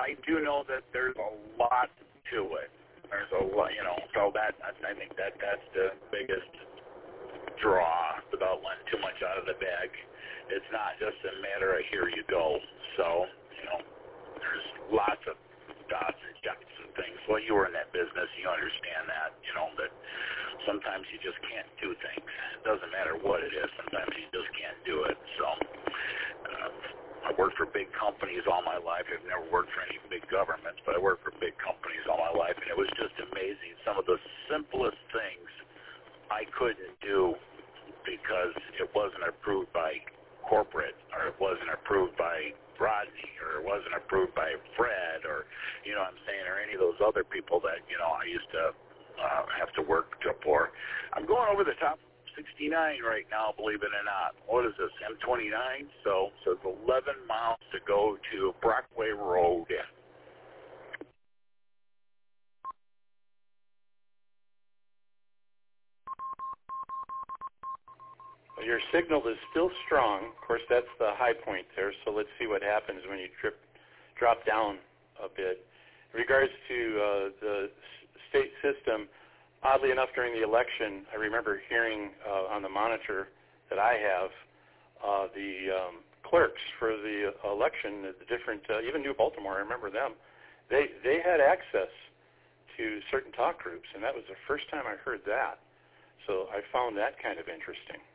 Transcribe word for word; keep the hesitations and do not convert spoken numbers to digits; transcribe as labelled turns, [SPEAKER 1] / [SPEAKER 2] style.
[SPEAKER 1] I do know that there's a lot to it. There's a lot, you know, so that, I think that that's the biggest draw without letting too much out of the bag. It's not just a matter of here you go. So, you know, there's lots of dots and jumps and things. Well, you were in that business, you understand that, you know, that sometimes you just can't do things. It doesn't matter what it is. Sometimes you just can't do it. So, uh, I worked for big companies all my life. I've never worked for any big governments, but I worked for big companies all my life, and it was just amazing. Some of the simplest things I couldn't do because it wasn't approved by corporate, or it wasn't approved by Rodney, or it wasn't approved by Fred, or, you know what I'm saying, or any of those other people that, you know, I used to uh, have to work for. I'm going over the top sixty-nine right now, believe it or not. What is this, M twenty-nine? So, so it's eleven miles to go to Brockway Road.
[SPEAKER 2] Well, your signal is still strong. Of course, that's the high point there, so let's see what happens when you trip, drop down a bit. In regards to uh, the state system, oddly enough, during the election, I remember hearing uh, on the monitor that I have uh, the um, clerks for the election, the different, uh, even New Baltimore, I remember them, they, they had access to certain talk groups, and that was the first time I heard that. So I found that kind of interesting.